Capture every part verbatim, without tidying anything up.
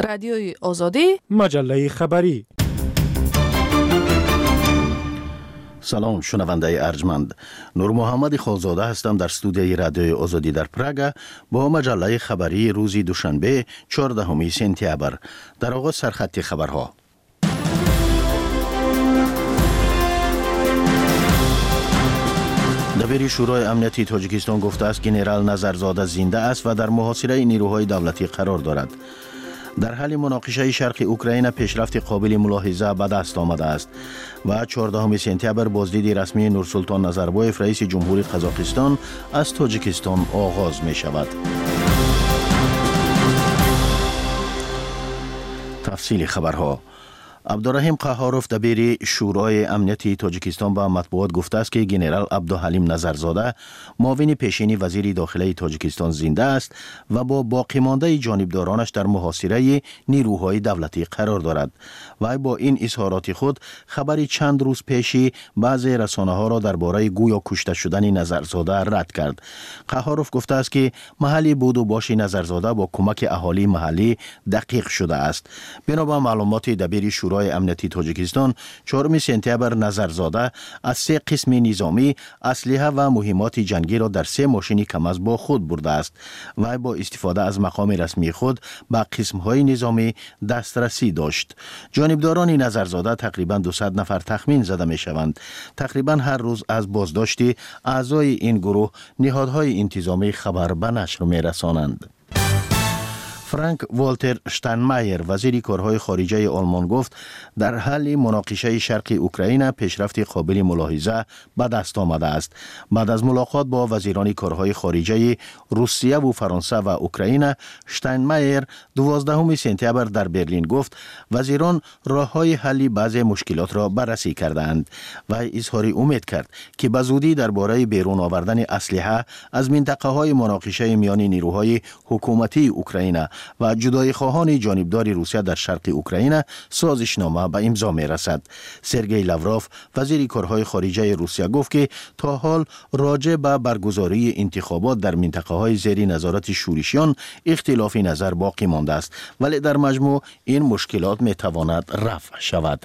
رادیوی آزادی، مجله خبری. سلام شنونده ارجمند، نور محمد خالزاده هستم در استودیوی رادیوی آزادی در پراگ با مجله خبری روز دوشنبه چهاردهم سپتامبر. در آغاز سرخط خبرها. دبیر شورای امنیتی تاجیکستان گفته است که ژنرال نظرزاده زنده است و در محاصره نیروهای دولتی قرار دارد. در حال مناقشه شرق اوکراین پیشرفت قابل ملاحظه به دست آمده است و چهاردهم سپتامبر بازدید رسمی نورسلطان نظربایف رئیس جمهوری قزاقستان از تاجیکستان آغاز می شود. تفصیل خبرها. عبدالرحیم قهاروف دبیر شورای امنیتی تاجیکستان به مطبوعات گفته است که ژنرال عبدالحلیم نظرزاده معاون پیشین وزیر داخلی تاجیکستان زنده است و با باقی مانده جانبدارانش در محاصره نیروهای دولتی قرار دارد. و با این اظهارات خود خبری چند روز پیشی بعضی رسانه ها را درباره گویا کشته شدن نظرزاده رد کرد. قهاروف گفته است که محل بود و باش نظرزاده با کمک اهالی محلی دقیق شده است. بنابر معلومات دبیر شورای امنیتی تاجیکستان، چهارم سپتامبر نظرزاده از سه قسم نظامی اسلحه و مهمات جنگی را در سه ماشین کم‌از با خود برده است و با استفاده از مقام رسمی خود به قسم‌های نظامی دسترسی داشت. جانبداران نظرزاده تقریباً دویست نفر تخمین زده می‌شوند. تقریباً هر روز از بازداشت اعضای این گروه نهادهای انتظامی خبر به نشر می‌رسانند. فرانک والتر شتاینمایر وزیر کارهای خارجه آلمان گفت در حال مناقشه شرق اوکراین پیشرفت قابل ملاحظه به دست آمده است. بعد از ملاقات با وزیران کارهای خارجه روسیه و فرانسه و اوکراین، شتاینمایر دوازدهم سپتامبر در برلین گفت وزیران راه‌های حل بعضی مشکلات را بررسی کردند و اظهار امید کرد که به زودی درباره بیرون آوردن اسلحه از منطقه‌های مناقشه میان نیروهای حکومتی اوکراین و جدای خواهان جانبدار روسیه در شرق اوکراین سازشنامه به امضا می رسد. سرگئی لاوروف وزیر کارهای خارجه روسیه گفت که تا حال راجع به برگزاری انتخابات در منطقه های زیر نظارت شورشیان اختلاف نظر باقی مانده است، ولی در مجموع این مشکلات می تواند رفع شود.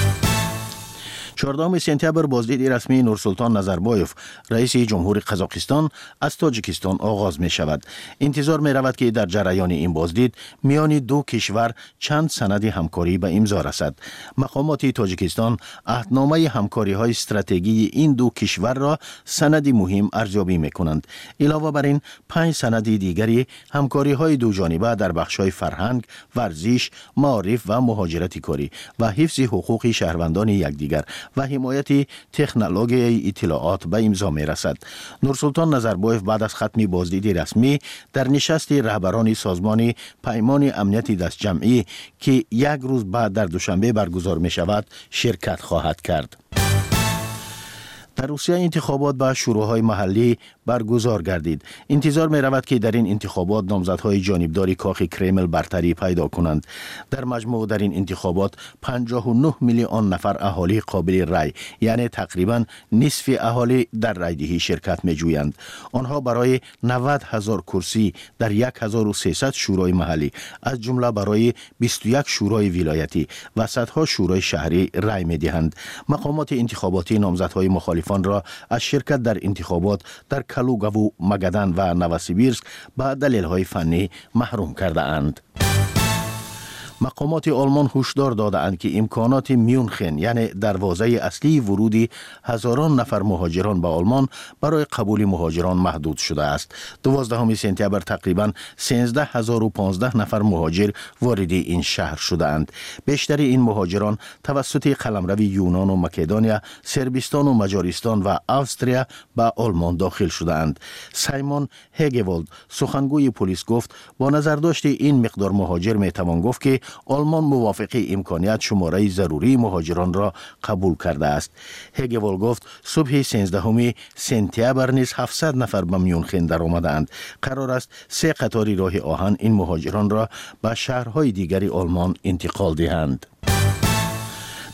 چهاردهم سپتامبر بازدید رسمی نورسلطان نظربایف رئیس جمهوری قزاقستان از تاجیکستان آغاز می شود. انتظار می رود که در جریان این بازدید میان دو کشور چند سند همکاری به امضا رسد. مقامات تاجیکستان عهدنامه همکاری های استراتژی این دو کشور را سند مهم ارزیابی می کنند. علاوه بر این پنج سند دیگری همکاری های دو جانبه در بخش های فرهنگ، ورزش، معارف و مهاجرت کاری و حفظ حقوق شهروندان یکدیگر و حمایت تکنولوژی اطلاعات به امضا می رسد. نورسلطان نظربایف بعد از ختم بازدید رسمی در نشست رهبران سازمان پیمان امنیت دست جمعی که یک روز بعد در دوشنبه برگزار می شود شرکت خواهد کرد. در روسیه انتخابات به شوراهای محلی برگزار گردید. انتظار می رود که در این انتخابات نامزدهای جانبدار کاخ کرمل برتری پیدا کنند. در مجموع در این انتخابات پنجاه و نه میلیون نفر اهالی قابل رای، یعنی تقریبا نصف اهالی در رایدهی شرکت می جویند. آنها برای نود هزار کرسی در یک هزار و سیصد شورای محلی، از جمله برای بیست و یک شورای ولایتی و صدها شورای شهری رای می دهند. مقامات انتخاباتی نامزدهای مخالف را از شرکت در انتخابات در کلوگا و مگدن و نوسیبیرسک به دلیل‌های فنی محروم کرده اند. مقامات آلمان هشدار دادند که امکانات میونخن، یعنی دروازه اصلی ورودی هزاران نفر مهاجران به آلمان، برای قبول مهاجران محدود شده است. دوازدهم سپتامبر تقریبا سیزده هزار و پانزده نفر مهاجر وارد این شهر شده اند. بیشتر این مهاجران توسط قلمرو یونان و مکدونیا، صربستان و مجارستان و استریا به آلمان داخل شده اند. سایمون هگوالد سخنگوی پلیس گفت با نظر داشت این مقدار مهاجر می توان گفت که آلمان موافق امکانیت شماره ضروری مهاجران را قبول کرده است. هگوال گفت صبح سیزدهم سپتامبر نیز هفتصد نفر به میونخن در آمدند. قرار است سه قطار راه آهن این مهاجران را به شهرهای دیگری آلمان انتقال دهند.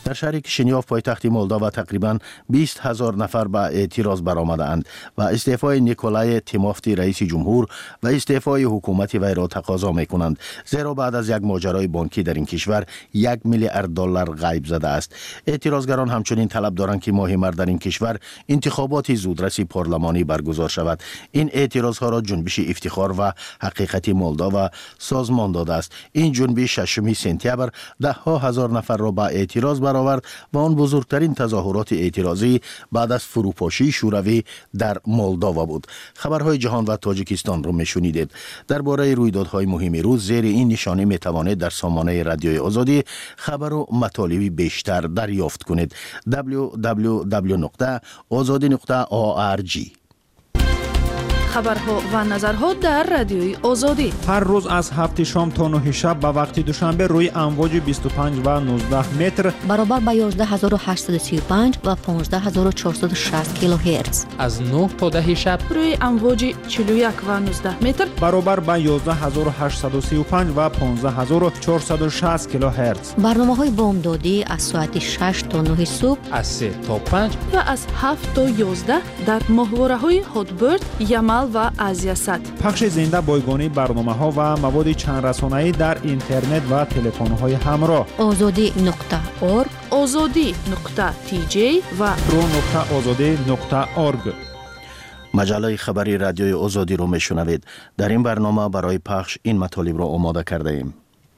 در شهر کشینیاف پایتخت مولداوا تقریباً بیست هزار نفر به اعتراض برآمدند و استعفای نیکولای تیموفتی رئیس جمهور و استعفای حکومت وی را تقاضا می‌کنند، زیرا بعد از یک ماجرای بانکی در این کشور یک میلیارد دلار غیب زده است. اعتراضگران همچنین طلب دارند که ماه مارس در این کشور انتخابات زودرس پارلمانی برگزار شود. این اعتراضها را جنبش افتخار و حقیقت مولداوا سازمان داده است. این جنبش ششم سپتامبر ده ها هزار نفر را به اعتراض برآورد و آن بزرگترین تظاهرات اعتراضی بعد از فروپاشی شوروی در مولداوا بود. خبرهای جهان و تاجیکستان را میشنیدید. درباره رویدادهای مهم روز زیر این نشانه میتوانید در سامانه رادیوی آزادی خبر و مطالبی بیشتر دریافت کنید. دبلیو دبلیو دبلیو نقطه آزادی نقطه او آر جی. خبرها و نظرها در رادیوی آزادی هر روز از هفت شام تا نه شب به وقت دوشنبه روی امواج بیست و پنج و نوزده متر برابر با یازده هزار و هشتصد و سی و پنج و پانزده هزار و چهارصد و شصت کیلوهرتز، از نه تا ده شب روی امواج چهل و یک و نوزده متر برابر با یازده هزار و هشتصد و سی و پنج و پانزده هزار و چهارصد و شصت کیلوهرتز. برنامه‌های بامدادی از ساعت شش تا نه صبح، از سه تا پنج و از هفت تا یازده در ماهواره‌های هاتبرد، یمل و آزیاست. پخش زنده بایگانی برنامه‌ها و مواد چند رسانه‌ای در اینترنت و تلفن‌های همراه. آزادی نقطه اورگ، آزادی نقطه تی جی و رو نقطه آزادی نقطه اورگ. مجله خبری رادیوی آزادی رو میشنوید. در این برنامه برای پخش این مطالب را آماده کرده ایم.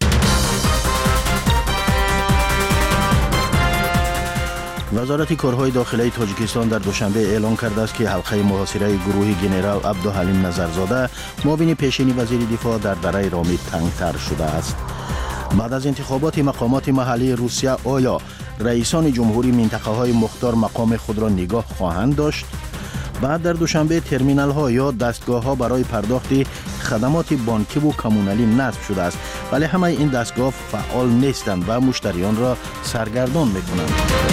وزارت کارهای داخلی تاجیکستان در دوشنبه اعلام کرده است که حلقه محاصره گروه جنرال عبدالحلیم نظرزاده معاون پیشین وزیر دفاع در دره رامید تنگتر شده است. بعد از انتخابات مقامات محلی روسیه آیا رئیسان جمهوری منطقه های مختار مقام خود را نگاه خواهند داشت؟ بعد در دوشنبه ترمینال ها یا دستگاه ها برای پرداخت خدمات بانکی و کمونالی نصب شده است، ولی همه این دستگاه فعال نیستند و مشتریان را سرگردان میکنند.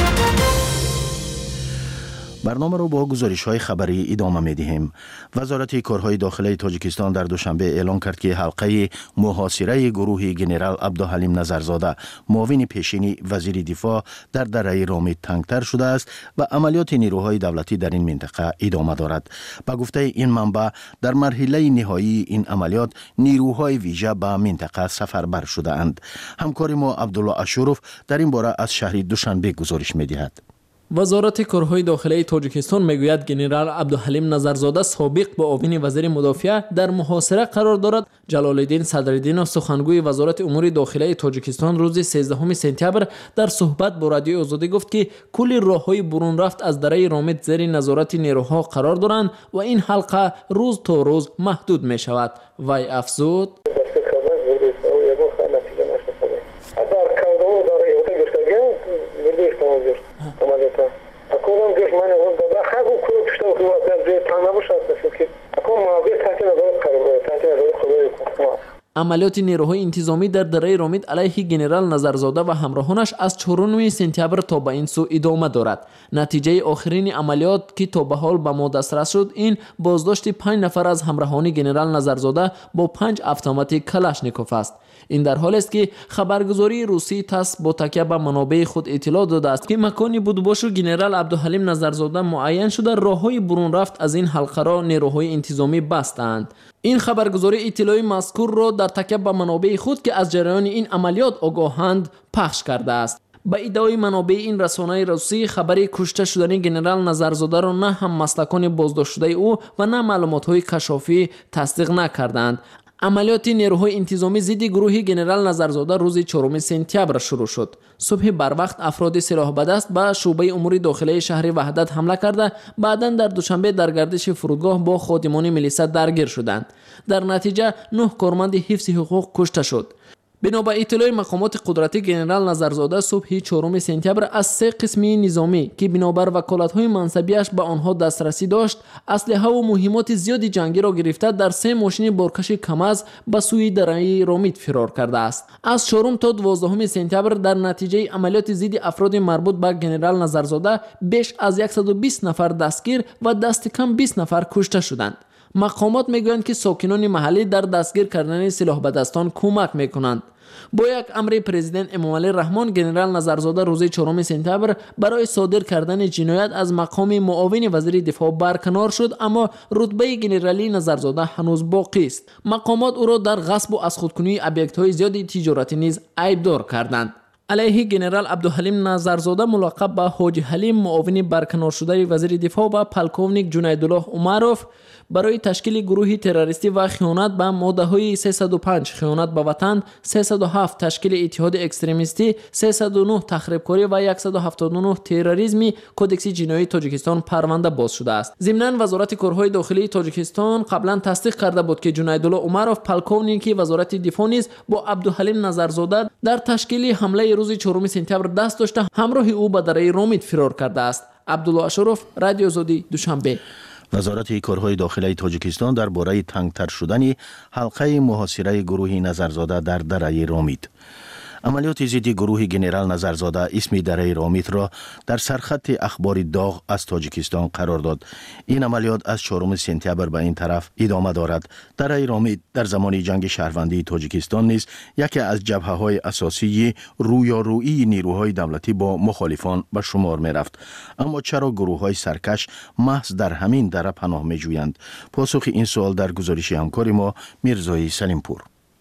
برنامه رو با گزارش های خبری ادامه می دهیم. وزارت کارهای داخلی تاجیکستان در دوشنبه اعلام کرد که حلقه محاصره گروه جنرال عبدالحلیم نظرزاده معاون پیشین وزیر دفاع در دره رامید تنگتر شده است و عملیات نیروهای دولتی در این منطقه ادامه دارد. با گفته این منبع در مرحله نهایی این عملیات نیروهای ویژه به منطقه سفربر شده اند. همکار ما عبدالله اشورف در این باره از شهر دوشنبه گزارش می دهد. وزارت کارهای داخلی تاجیکستان میگوید جنرال عبدالحلیم نظرزاده سابق با معاون وزیر مدافع در محاصره قرار دارد. جلال الدین صدرالدین سخنگوی وزارت امور داخلی تاجیکستان روز سیزدهم سپتامبر در صحبت با رادیو آزادی گفت که کل راههای برون رفت از دره رامید زیر نظارت نیروها قرار دارند و این حلقه روز تا روز محدود می شود. وی افزود: عملیات نیروهای انتظامی در دره رامید علیه جنرال نظرزاده و همراهانش از چهارم سپتامبر تا به این سو ادامه دارد. نتیجه آخرین عملیات که تا به حال به ما دسترس شد این بازداشت پنج نفر از همراهان جنرال نظرزاده با پنج اتومات کلاشنیکوف است. این در حال است که خبرگزاری روسی تاس با تکیه به منابع خود اطلاع داده است که مکانی بودباش جنرال عبدالحلیم نظرزاده معین شده راههای برون رفت از این حلقه را نیروهای انتظامی بستند. این خبرگزاری اطلاعی مذکور را در تکیه به منابع خود که از جریان این عملیات آگاهند پخش کرده است. با ادعای منابع این رسانه روسی خبری کشته شدن جنرال نظرزاده را نه هم مسلکان بازداشت شده او و نه معلومات‌های کشافی تصدیق نکردند. عملیات نیروهای انتظامی ضد گروه جنرال نظرزاده روز چهارم سپتامبر شروع شد. صبح بر وقت افراد سلاح به دست به شعبه امور داخلی شهر وحدت حمله کرده بعداً در دوشنبه در گردش فرودگاه با خادمان ملیسا درگیر شدند. در نتیجه نه کارمند حفظ حقوق کشته شد. بنا به اطلاع مقامات قدرتی جنرال نظرزاده صبح چهارم سپتامبر از سه قسم نظامی که بنابر وکالت‌های منصبیش به آنها دسترسی داشت اسلحه و مهمات زیادی جنگی را گرفته در سه ماشین بارکش کمز به سوی دره رامید فرار کرده است. از چهارم تا دوازدهم سپتامبر در نتیجه عملیات ضد افراد مربوط به جنرال نظرزاده بیش از صد و بیست نفر دستگیر و دست کم بیست نفر کشته شدند. مقامات میگویند که ساکنان محلی در دستگیر کردن سلاح به دستان کمک میکنند. با یک امر پرزیدنت امامعلی رحمان، گنرال نظرزاده روز چهارم سپتامبر برای صادر کردن جنایت از مقام معاون وزیر دفاع برکنار شد، اما رتبه گنرالی نظرزاده هنوز باقی است. مقامات او را در غصب و از خودکنی ابیکت های زیادی تجارتی نیز عیبدار کردند. علیه گنرال عبدالحلیم نظرزاده ملقب به حاجی حلیم، معاون برکنار شده وزیر دفاع، و پلکونیک جنیدالله عمروف برای تشکیل گروه تروریستی و خیانت به ماده های سیصد و پنج خیانت به وطن، سیصد و هفت تشکیل اتحاد اکستریمیستی، سیصد و نه تخریبکاری و صد و هفتاد و نه تروریسمی کدکس جنایی تاجیکستان پرونده باز شده است. ضمناً وزارت کارهای داخلی تاجیکستان قبلا تصدیق کرده بود که جنیدالله عمروف، پلکونیک وزارت دفاع، نیز با عبدالحلیم نظرزاده در تشکیل حمله روز چهارم سپتامبر دست داشته همراه او به دره رامید فرار کرده است. عبدالله اشرف، رادیو آزادی، دوشنبه. وزارت کارهای داخلی تاجیکستان درباره تنگتر شدن حلقه محاصره گروه نظرزاده در دره رامید. عملیات ضد گروه گنرال نظرزاده اسم دره رامید را در سرخط اخبار داغ از تاجیکستان قرار داد. این عملیات از چهارم سپتامبر به این طرف ادامه دارد. دره رامید در زمان جنگ شهروندی تاجیکستان نیز یکی از جبهه‌های اساسی رویارویی نیروهای دولتی با مخالفان به شمار می رفت. اما چرا گروه‌های سرکش محض در همین دره پناه می جویند؟ پاسخ این سوال در گزارش همکار ما میرزای سلیمپور.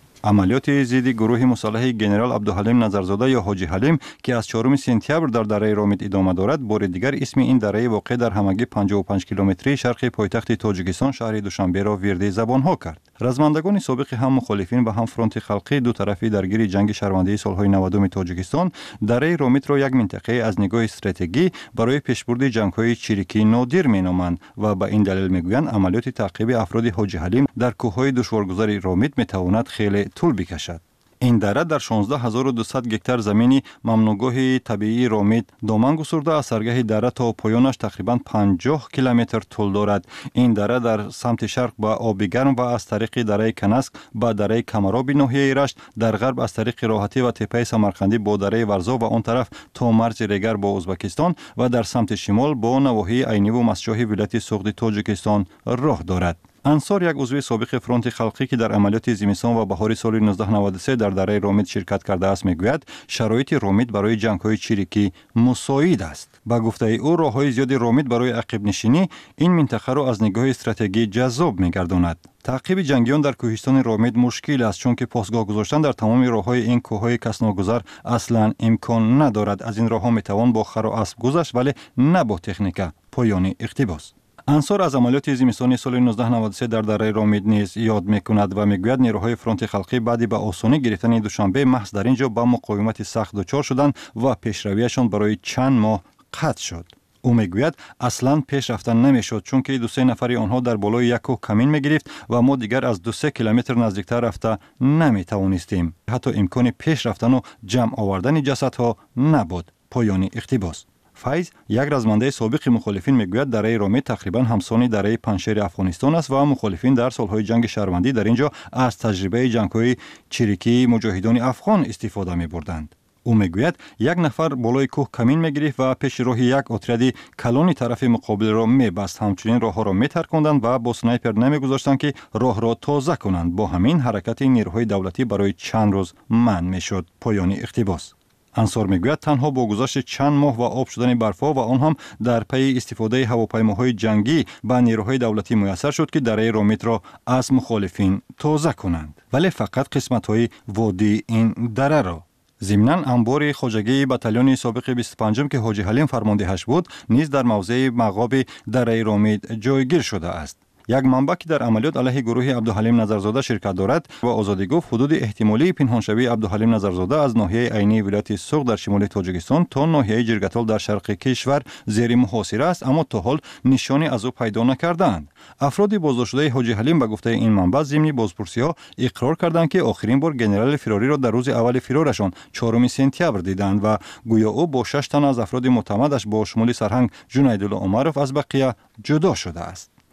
عملیات ضد گروه مسلح گنرال عبدالحلیم نظرزاده یا حاجی حلیم که از چهارم سپتامبر در دره رامید ادامه دارد، بار دیگر اسم این دره واقع در همگی پنجاه و پنج کیلومتری شرق پایتخت تاجیکستان شهر دوشنبه را ورده زبانها کرد. رزمندگان سابق هم مخالفین و هم فرانت خلقی دو طرفی درگیر جنگ شهروندی سالهای نود تاجیکستان دره رامید را یک منطقه از نگاه استراتژی برای پیشبرد جنگ‌های چریکی نادر می‌نامند و به این دلیل می‌گویند عملیات تعقیب افراد حاجی حلیم در کوههای دشوارگذار رامید می‌تواند خیلی طول بکشد. این دره در شانزده هزار و دویست گکتار زمین ممنوعگاه طبیعی رامید دامن گسترده از سرگاه دره تا پایانش تقریباً پنجاه کیلومتر طول دارد. این دره در سمت شرق به آب گرم و از طریق دره کنسک به دره کمراب ناحیه رشت، در غرب از طریق راحتی و تپه سمرقندی با دره ورزا و آن طرف تا مرز ریگر با ازبکستان و در سمت شمال با نواحی عینی و مسجح ولایت سوغد تاجیکستان راه دارد. انصار، یک عضو سابق فرانت خلقی که در عملیات زمستان و بهار سال نوزده نود و سه در دره رامید شرکت کرده است، میگوید شرایط رامید برای جنگ‌های چریکی مساعد است. با گفته او راه‌های زیاد رامید برای عقب نشینی این منطقه را از نگاه استراتژی جذاب می‌گرداند. تعقیب جنگیان در کوهستان رامید مشکل است، چون که پاسگاه گذاشتن در تمام راه‌های این کوه‌های کس‌ناگذار اصلاً امکان ندارد. از این راه‌ها می‌توان با خر و اسب گذشت، ولی نه با تکنیک. پایان اقتباس. انصار از عملیات زمستانی سال نوزده نود و سه در دره رامید نیز یاد میکند و میگوید نیروهای فرانت خلقی بعد به آسانی گرفتن دوشنبه محض در اینجا با مقاومت سخت دچار شدند و پیشرویشان برای چند ماه قطع شد. او میگوید اصلا پیش رفتن نمیشد، چون که دو سه نفری آنها در بالای یک کوه کمین میگرفت و ما دیگر از دو سه کیلومتر نزدیکتر رفته نمیتوانستیم. حتی امکان پیش رفتن و جمع آوردن جسدها نبود. پایان اقتباس. فیض، یک رزمنده سابق مخالفین، میگوید دره رامید تقریبا همسان دره پنشیر افغانستان است و مخالفین در سالهای جنگ شهروندی در اینجا از تجربه جنگ‌های چریکی مجاهدان افغان استفاده می‌بردند. او میگوید یک نفر بالای کوه کمین می‌گرفت و پیش راه یک اتریاد کلانی طرف مقابل را می‌بست. همچنین راه‌ها را می‌ترکاندند و با سنایپر نمی‌گذاشتند که راه را تازه کنند. با همین حرکت نیروهای دولتی برای چند روز منع می‌شد. پایان اقتباس. انصار میگوید تنها با گذشت چند ماه و آب شدن برف‌ها و آن هم در پی استفاده هواپیماهای جنگی به نیروهای دولتی میسر شد که دره رامید را از مخالفین تازه کنند، ولی فقط قسمت‌های وادی این دره را. ضمناً انبار خواجگی بتالون سابق بیست و پنجم که حاجی حلیم فرماندهش بود نیز در موضع مغاب دره رامید جایگیر شده است. یک منبع که در عملیات علیه گروه عبدالحلیم نظرزاده شرکت دارد و آزادی گفت حدود احتمالی پنهانشوی عبدالحلیم نظرزاده از ناحیه عینی ولایت سوغد در شمال تاجیکستان تا ناحیه جرگتال در شرق کشور زیر محاصره است، اما تا حال نشانی از او پیدا نکردند. افراد بازداشت‌شده حاجی حلیم به گفته این منبع ضمن بازپرسی‌ها اقرار کردند که آخرین بار گنرال فراری را در روز اول فرارشان چهارم سپتامبر دیدند و گویا او با شش تن از افراد معتمدش با شمول سرهنگ جنیدالله عمروف از بقیه جدا شده است.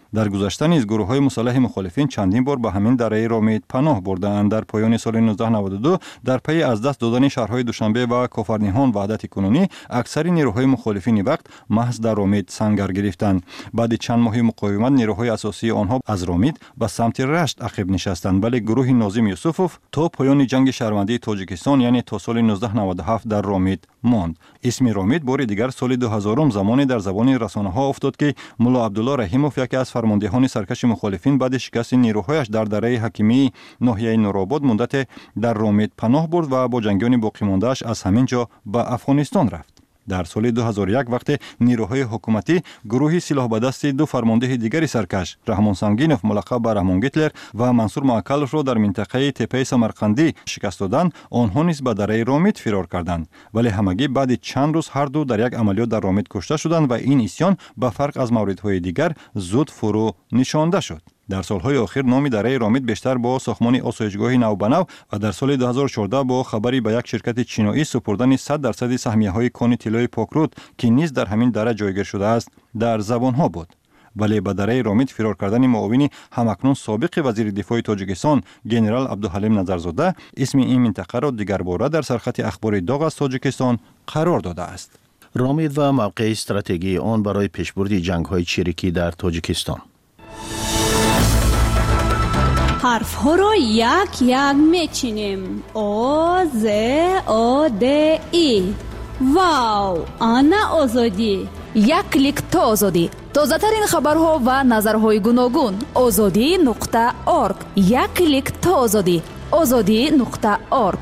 در گذشته نیز گروه‌های مسلح مخالفین چندین بار به همین دره رامید پناه بردند. در پایان سال نوزده نود و دو در پی از دست دادن شهرهای دوشنبه و کافرنیهان وحدت کنونی، اکثر نیروهای مخالفین وقت محض در رامید سنگر گرفتند. بعد چند ماه مقاومت نیروهای اساسی آنها از رامید به سمت رشت عقب نشستند، ولی گروه ناظم یوسفوف تا پایان جنگ شهروندی تاجیکستان یعنی تا سال نوزده نود و هفت در رامید ماند. اسم رامید بار دیگر سال دو هزار زمانی در زبان رسانه‌ها افتاد که ملا عبدالله رحیموف یکی از فرماندهان سرکش مخالفین بعد شکست نیروهایش در دره حکیمی ناحیه نورآباد مدت در رامید پناه برد و با جنگیان باقی مانده‌اش از همین جا به افغانستان رفت. در سال دو هزار و یک وقتی نیروهای حکومتی گروهی سلاح به دست دو فرمانده دیگری سرکش رحمان سنگینوف ملقب به رحمان گیتلر و منصور معکلف را در منطقه تپه سمرقندی شکست دادند، آنها نیز به دره رامید فرار کردند، ولی همگی بعد چند روز هر دو در یک عملیات در رامید کشته شدند و این اسیان به فرق از موردهای دیگر زود فرو نشانده شد. در سالهای آخر نام دره رامید بیشتر با ساختمان آسایشگاه نو به نو و در سال دو هزار و چهارده با خبری به یک شرکت چینایی سپردن صد درصد سهمیه‌های کان طلای پاکرود که نیز در همین دره جایگیر شده است در زبانها بود. ولی به دره رامید فرار کردن معاون همکنون سابق وزیر دفاع تاجیکستان گنرال عبدالحلیم نظرزاده اسم این منطقه را دیگر باره در سرخط اخبار داغ از تاجیکستان قرار داده است. رامید و موقع استراتژی آن برای پیشبرد جنگ‌های چریکی در تاجیکستان. حرف ها را یک یک میچینیم. او ز او د ای. واو، آنا آزادی. یک کلیک تا آزادی. تازه ترین خبرها و نظرهای گوناگون. آزادی نقطه اورگ. یک کلیک تا آزادی. آزادی نقطه اورگ.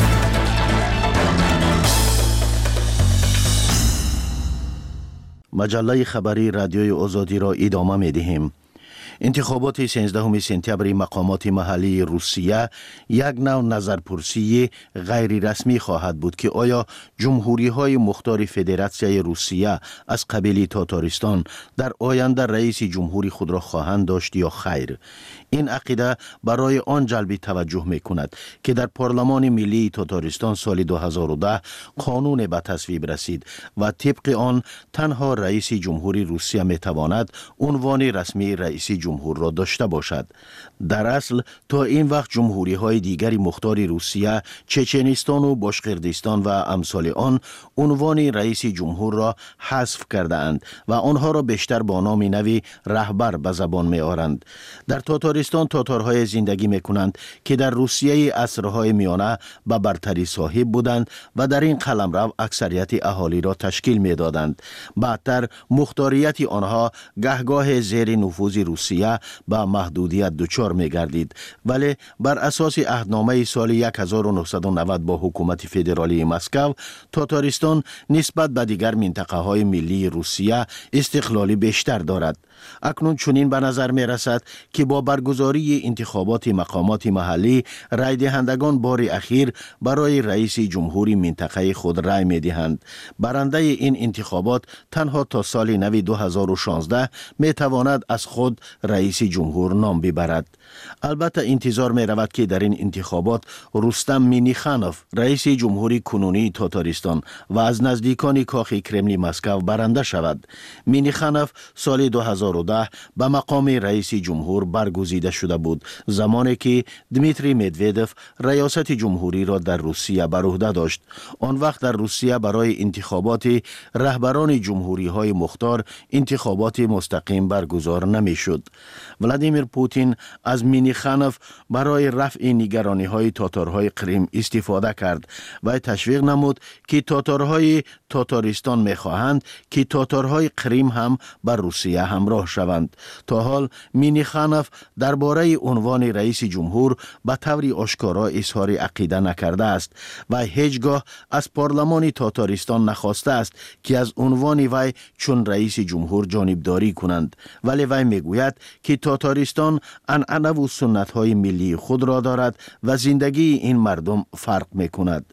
مجله خبری رادیوی آزادی را ادامه می‌دهیم. انتخابات سیزدهم سپتامبر مقامات محلی روسیه یک نوع نظرپرسی غیر رسمی خواهد بود که آیا جمهوری های مختار فدراسیای روسیه از قبیل تاتارستان در آینده رئیس جمهوری خود را خواهند داشت یا خیر. این عقیده برای آن جلب توجه می کند که در پارلمان ملی تاتارستان سال دو هزار و ده قانون به تصویب رسید و طبق آن تنها رئیس جمهوری روسیه می تواند عنوان رسمی رئیس جمهور را داشته باشد. در اصل تا این وقت جمهوری های دیگری مختار روسیه، چچنستان و باشقردستان و امثال آن عنوان رئیس جمهور را حذف کرده اند و آنها را بیشتر با نام نوی رهبر به زبان می آورند. در تاتارستان تاتارهای زندگی می کنند که در روسیه عصرهای میانه به برتری صاحب بودند و در این قلمرو اکثریت اهالی را تشکیل می دادند. بعدتر مختاریت آنها گهگاه زیر نفوذ روسیه به محدودیت دچار می گردید، ولی بر اساس عهدنامه سال هزار و نهصد و نود با حکومت فدرالی مسکو، تاتارستان نسبت به دیگر منطقه های ملی روسیه استقلالی بیشتر دارد. اکنون چنین به نظر می رسد که با برگزاری انتخابات مقامات محلی رای دهندگان بار اخیر برای رئیس جمهوری منطقه خود رای می دهند. برنده این انتخابات تنها تا سال نو دو هزار و شانزده می تواند از خود رئیس جمهور نام ببرد. البته انتظار می رود که در این انتخابات رستم مینیخانوف رئیس جمهوری کنونی تاتارستان و از نزدیکان کاخ کرملین مسکو برنده شود. مینیخانوف سال دو هزار و ده به مقام رئیس جمهور برگزیده شده بود، زمانی که دمیتری مدودوف ریاست جمهوری را در روسیه بر عهده داشت. آن وقت در روسیه برای انتخابات رهبران جمهوری های مختار انتخابات مستقیم برگزار نمی شد. ولادیمیر پوتین از مینیخانوف برای رفع نگرانی های تاتارهای کریم استفاده کرد و تشویق نمود که تاتارهای تاتارستان می خواهند که تاتارهای کریم هم بر روسیه همراه شوند. تا حال مینیخانوف درباره عنوان رئیس جمهور به طور آشکارا اظهار عقیده نکرده است و هیچگاه از پارلمان تاتارستان نخواسته است که از عنوان وی چون رئیس جمهور جانبداری کنند، ولی وی میگوید که تاتارستان عنعنه و سنت های ملی خود را دارد و زندگی این مردم فرق می کند.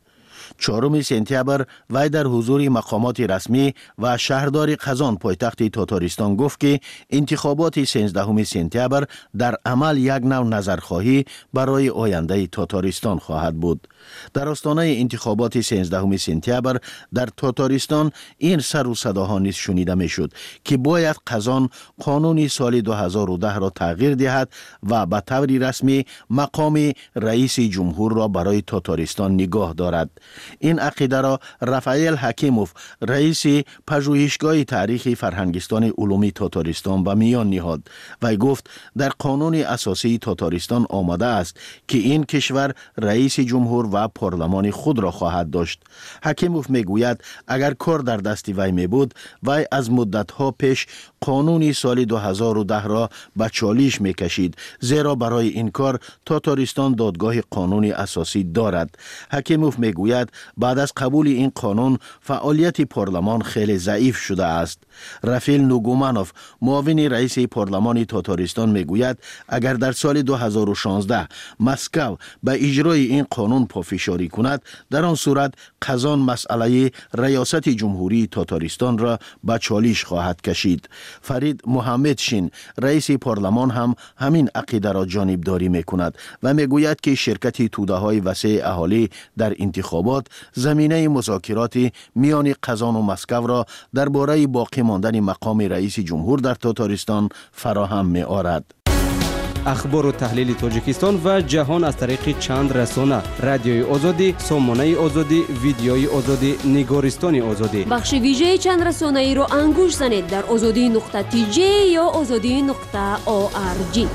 چهارم سپتامبر وی در حضور مقامات رسمی و شهردار قزان پایتخت تاتارستان گفت که انتخابات سیزدهم سپتامبر در عمل یک نوع نظرخواهی برای آینده تاتارستان خواهد بود. در آستانه انتخابات سیزدهم سپتامبر در تاتارستان این سر و صداها نیز شنیده میشد که باید قزان قانون سال دو هزار و ده را تغییر دهد و به طور رسمی مقام رئیس جمهور را برای تاتارستان نگاه دارد. این عقیده را رفایل حکیموف رئیس پژوهشگاه تاریخ فرهنگستان علومی تاتارستان به میان نهاد و گفت در قانون اساسی تاتارستان آمده است که این کشور رئیس جمهور و پارلمان خود را خواهد داشت. حکیموف میگوید اگر کار در دست وی می بود وی از مدت ها پیش قانون سال دو هزار و ده را به چالش می کشید، زیرا برای این کار تاتارستان دادگاه قانون اساسی دارد. حکیموف می گوید بعد از قبول این قانون فعالیت پارلمان خیلی ضعیف شده است. رفیل نوگومانوف معاون رئیس پارلمان تاتارستان می گوید اگر در سال دو هزار و شانزده مسکو به اجرای این قانون پافشاری کند، در آن صورت قزان مسئله ریاست جمهوری تاتارستان را به چالش خواهد کشید. فرید محمد شین رئیس پارلمان هم همین عقیده را جانبداری می کند و می گوید که شرکت توده های وسیع اهالی در انتخابات زمینه مذاکرات میان قزان و مسکو را درباره باقی ماندن مقام رئیس جمهور در تاتارستان فراهم می آورد. اخبار و تحلیل تاجیکستان و جهان از طریق چند رسانه: رادیوی آزادی، سامانه آزادی، ویدیوی آزادی، نگارستان آزادی. بخش ویژه چند رسانه ای را انگوش زنید در آزادی نقطه تی جی یا آزادی نقطه او آر جی.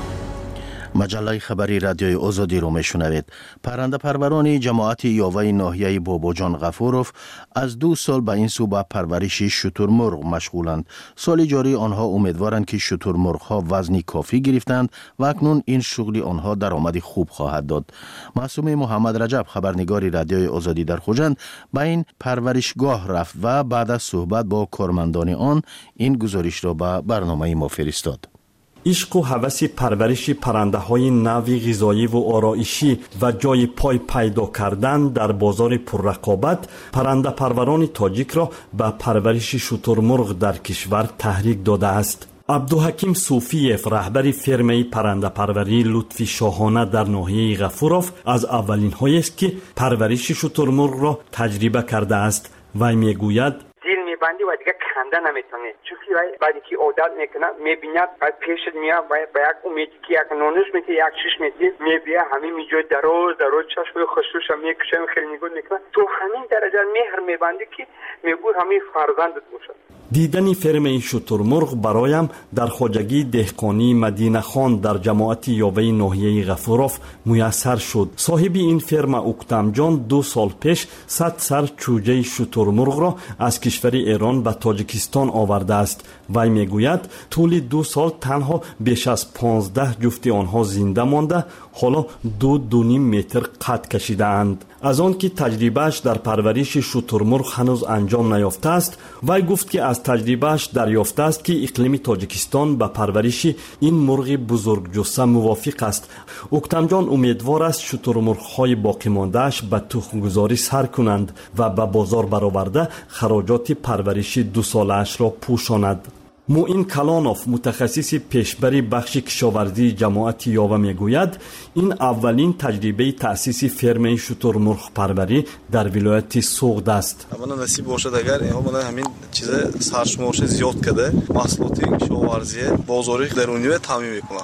مجله خبری رادیوی آزادی رو میشنوید. پرنده پروران جماعت یاوه ناحیه باباجان غفوروف از دو سال به این سو به پرورش شترمرغ مشغولند. سال جاری آنها امیدوارند که شترمرغ ها وزنی کافی گرفتند و اکنون این شغل آنها درآمد خوب خواهد داد. معصوم محمد رجب خبرنگار رادیوی آزادی در خوجند به این پرورشگاه رفت و بعد از صحبت با کارمندان آن این گزارش را به برنامه ما فرستاد. عشق و هوس پرورش پرنده های نوع غذایی و آرایشی و جای پای پیدا کردن در بازار پررقابت پرنده پروران تاجیک را به پرورش شترمرغ در کشور تحریک داده است. عبدالحکیم صوفیف رهبر فرمه پرنده پروری لطفی شاهانه در ناحیه غفوروف از اولین هایی است که پرورش شترمرغ را تجربه کرده است. وی میگوید بندی و دیگه کنده نمیتونه، چون که بعدی که عادت میکنه میبیند بعد پیشت میاد و با یک امیدی که یک نونش میتی یک شش میتی میبیه همین میجای دراز دراز چشم خشوش هم میکشه خیلی نگاه میکنه تو همین درجه مهر میبندی که میگو همین فرزندت باشه. دیدن فرمه شترمرغ برایم در خواجگی دهقانی مدینه خان در جماعت یاوه ناحیه غفوروف میسر شد. صاحب این فرمه اوکتم جان دو سال پیش صد سر چوجه شترمرغ را از کشور ایران به تاجیکستان آورده است. وی میگوید طول دو سال تنها بیش از پانزده جفت آنها زنده مانده، حالا دو دو نیم متر قد کشیده اند. از آن که تجربهش در پرورش شترمرغ هنوز انجام نیافته است، وی گفت که از تجربهش دریافته است که اقلیم تاجیکستان به پرورش این مرغ بزرگ جثه موافق است. اوکتم جان امیدوار است شترمرغ های باقی ماندهش به تخم گذاری سر کنند و به بازار برآورده خراجات پرورش دو ساله‌اش را پوشاند. موین کلانوف متخصص پیشبری بخش کشاورزی جماعت یاوه میگوید این اولین تجربه تأسیس فرمه شترمرغ پروری در ولایت سوغد است. اما نصیب باشد اگر اینها من همین چیز سرشمارش زیاد کرده محصولات کشاورزی بازاری درونی رو تامین میکنه.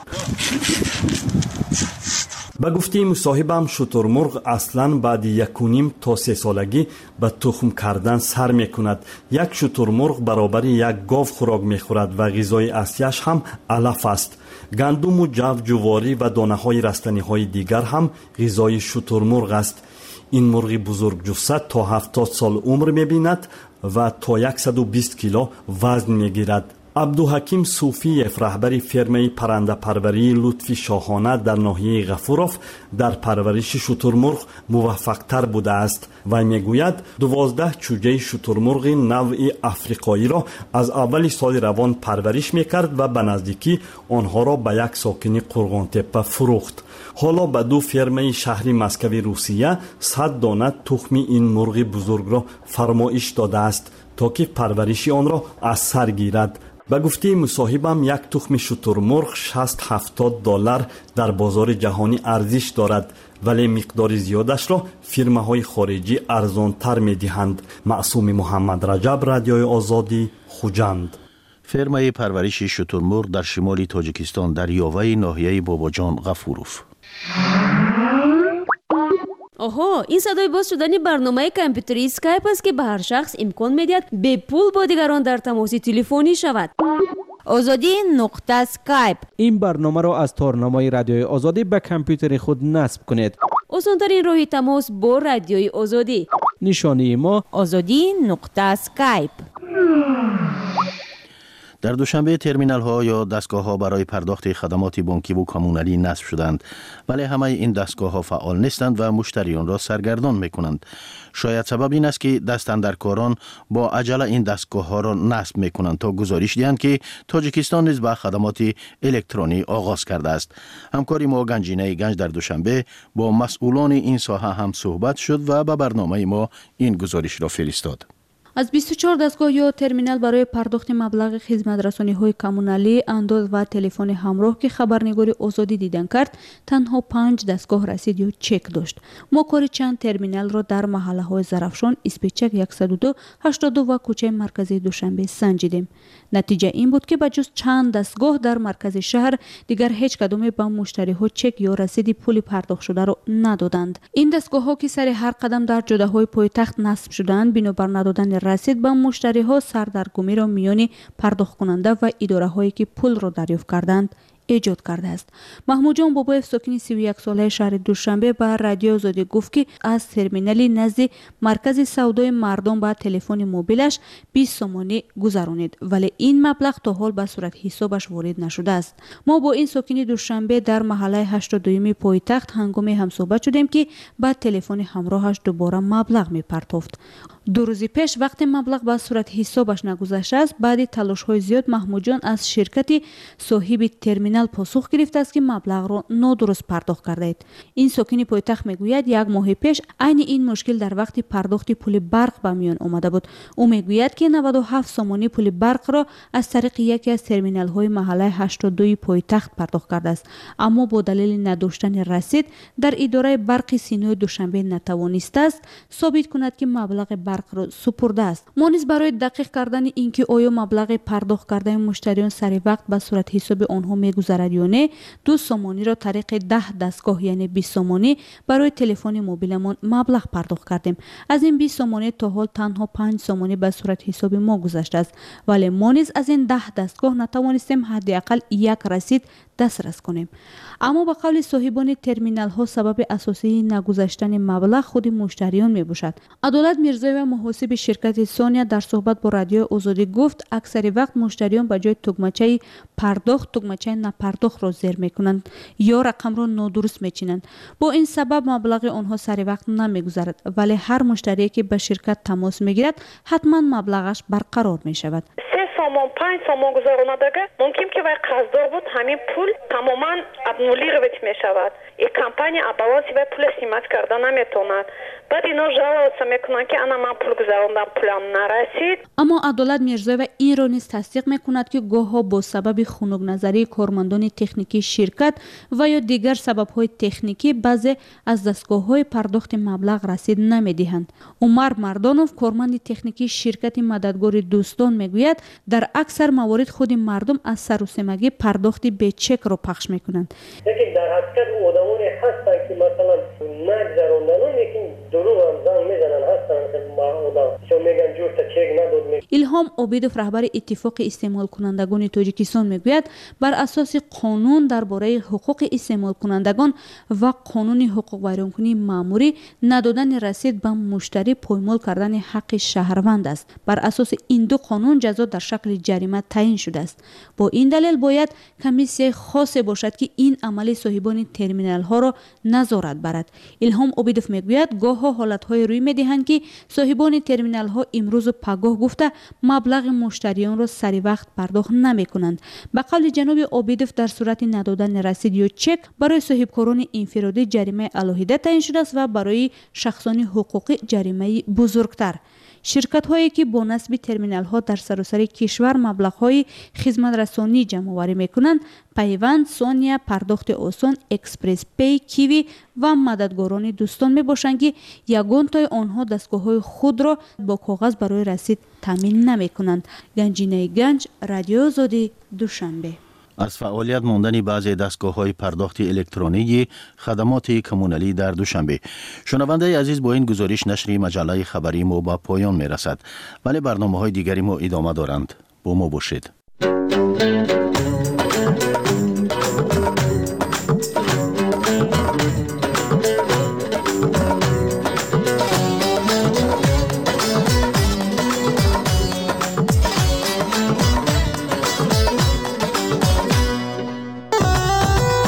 به گفته مصاحبم شترمرغ اصلا بعد یک و نیم تا سه سالگی به تخم کردن سر می کند. یک شترمرغ برابر یک گاو خوراک می خورد و غذای اصلیش هم علف است. گندم و جو، جواری و دانه های رستنی های دیگر هم غذای شترمرغ است. این مرغ بزرگ جثه تا هفتاد سال عمر می بیند و تا صد و بیست کیلو وزن می گیرد. عبدالحکیم صوفیف رهبر فرمه پرنده پروری لطفی شاهانه در ناحیه غفورف در پرورش شترمرغ موفق تر بوده است و میگوید دوازده چوجه شترمرغ نوع افریقایی را از اول سال روان پرورش میکرد و به نزدیکی آنها را به یک ساکن قرغان تپه فروخت. حالا به دو فرمه شهری مسکو روسیه صد دانه تخم این مرغ بزرگ را فرمایش داده است تا که پرورش آن را از سر گیرد. به گفته مصاحبم یک تخم شترمرغ شصت هفتاد دلار در بازار جهانی ارزش دارد، ولی مقدار زیادش را فرمه‌های خارجی ارزان تر می دهند. معصوم محمد رجب، رادیوی آزادی، خوجند. فرمه پرورش شترمرغ در شمال تاجیکستان در یاوه ناحیه باباجان غفوروف. آها، این صدای باز شدن برنامه کامپیوتری اسکایپ است که به هر شخص امکان میدهد به پول با دیگران در تماس تلفنی شود. آزادی نقطه اسکایپ. این برنامه را از تارنمای رادیوی آزادی به کامپیوتر خود نصب کنید. آسان‌ترین راه تماس با رادیوی آزادی. نشانی ما آزادی نقطه اسکایپ. در دوشنبه ترمینال ها یا دستگاه ها برای پرداخت خدمات بانکی و کامونالی نصب شدند، ولی همه این دستگاه ها فعال نیستند و مشتریان را سرگردان می کنند. شاید سبب این است که دستاندرکاران با عجله این دستگاه ها را نصب می کنند تا گزارش دهند که تاجیکستان نیز به خدمات الکترونی آغاز کرده است. همکاری ما گنجینه گنج در دوشنبه با مسئولان این ساحه هم صحبت شد و به برنامه ما این گزارش را فرستاد. از بیست و چهار دستگاه یا ترمینال برای پرداخت مبلغ خدمت‌رسانی‌های کامونالی، انداز و تلفن همراه که خبرنگاری آزادی دیدن کرد، تنها پنج دستگاه رسید یا چک داشت. ما کار چند ترمینال را در محله‌های زرافشان، اسپیچک صد و دو، هشتاد و دو و کوچه مرکزی دوشنبه سنجیدیم. نتیجه این بود که بجز چند دستگاه در مرکز شهر دیگر هیچ کدام به مشتری‌ها چک یا رسید پول پرداخت شده را ندادند. این دستگاه‌ها که سر هر قدم در جاده‌های پایتخت نصب شدند، بنابر ندادن رسید به مشتری‌ها سردرگمی را میان پرداخت کننده و اداره‌هایی که پول را دریافت کردند ایجاد کرده است. محمود جان بابایف، ساکن سی و یک ساله شهر دوشنبه، به رادیو آزادی گفت که از ترمینال نزد مرکز سودای مردم به تلفن موبیلش بیست سومانی گذرانید، ولی این مبلغ تا حال به صورت حسابش وارد نشده است. ما با این ساکن دوشنبه در محله هشتاد و دو پایتخت هنگام هم صحبت شدیم که بعد تلفن همراهش دوباره مبلغ می پرداخت. دو روز پیش وقتی مبلغ به صورت حسابش نگذشته است، بعد تلاش‌های زیاد محمود جان از شرکت صاحب ترمینال پاسخ گرفته است که مبلغ را نادرست پرداخت کرده اید. این ساکن پایتخت میگوید یک ماه پیش عین این مشکل در وقت پرداخت پول برق به میان آمده بود. او میگوید که نود و هفت سومانی پول برق را از طریق یکی از ترمینال‌های محله هشتاد و دو پایتخت پرداخت کرده است، اما با دلیل نداشتن رسید در اداره برق سینوی دوشنبه نتوانسته است ثابت کند که مبلغ برق را سپرده است. ما نیز برای دقیق کردن اینکه آیا مبلغ پرداخت کرده مشتریان سر وقت به صورت حساب آنها میگذرد یا نه، دو سومانی را طریق ده دستگاه یعنی بیست سومانی برای تلفن موبیلمان مبلغ پرداخت کردیم. از این بیست سومانی تا حال تنها پنج سومانی به صورت حساب ما گذشته است، ولی ما نیز از این ده دستگاه نتوانستیم حداقل یک رسید دسترس کنیم. اما به قول صاحبان ترمینال ها سبب اساسی نگذشتن مبلغ خود مشتریان می باشد. عدالت میرزایی و محاسب شرکت سونیا در صحبت با رادیو آزادی گفت اکثر وقت مشتریان به جای تگمچه پرداخت تگمچه نپرداخت را زیر می کنند یا رقم را نادرست می چینند. با این سبب مبلغ آنها سر وقت نمی گذرد، ولی هر مشتری که به شرکت تماس می گیرد حتما مبلغش برقرار می شود. سامان پنج سامان گذراندگه ممکن که وقت قرضدار بود همین پول تماما ابنولی رویت می شود. این کمپانی ابواسی و پول سیمت کرده نمیتوند. بعد اینا جواب میکنن که انا من پول گذراندم پولم نرسید. اما عدالت میرزایی و این را نیز تصدیق میکند که گاهها با سبب خنک نظری کارمندان تکنیکی شرکت و یا دیگر سبب‌های تکنیکی بعضی از دستگاه‌های پرداخت مبلغ رسید نمیدهند. عمر مردانوف، کارمند تکنیکی شرکت مددگار دوستان، میگوید در اکثر موارد خود مردم از سروسمگی پرداخت به چک را پخش میکنند. لیکن در حقیقت آدمانی هستن که مثلا نگذراندن لیکن دروغ هم زنگ میزنن هستن илҳом обидов раҳбари иттифоқи истеъмолкунандагони тоҷикистон мегӯяд бар асоси қонун дар бораи ҳуқуқи истеъмолкунандагон ва қонуни ҳуқуқвайронкунии маъмурӣ надодани расид ба муштарӣ поймол кардани ҳаққи шаҳрванд аст. бар асоси ин ду қонун ҷазо дар шакли ҷарима таъин шудааст. бо ин далел бояд комиссияи хосе бошад ки ин амали соҳибони терминалҳоро назорат барад. илҳом обидов мегӯяд гоҳҳо ҳолатҳое рӯй медиҳанд ки соҳибони терминалҳо имрӯзу пагоҳ гуфта маблағи муштариёнро саривақт пардохт намекунанд. ба қавли ҷаноби обидов дар сурати надодани расид ё чек барои соҳибкорони инфиродӣ ҷаримаи алоҳида таъин шудааст ва барои шахсони ҳуқуқӣ ҷаримаи бузургтар. ширкатҳое ки бо насби терминалҳо дар саросари кишвар маблағҳои хизматрасонӣ ҷамъоварӣ мекунанд, пайванд, сония, пардохти осон, экспресс пей, киви ва мададгорони дӯстон мебошанд ки ягонтои онҳо дастгоҳҳои худро бо коғаз барои расид таъмин намекунанд. Ганҷинаи Ганҷ, Радиои Озодӣ, Душанбе. аз фаъолият мондани баъзе дастгоҳҳои пардохти электронии хадамоти коммуналӣ дар Душанбе. шунавандаи азиз, бо ин гузориш нашри маҷаллаи хабарии мо ба поён мерасад, вале барномаҳои дигари мо идома доранд. бо мо бошед.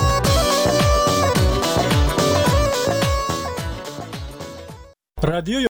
رادیو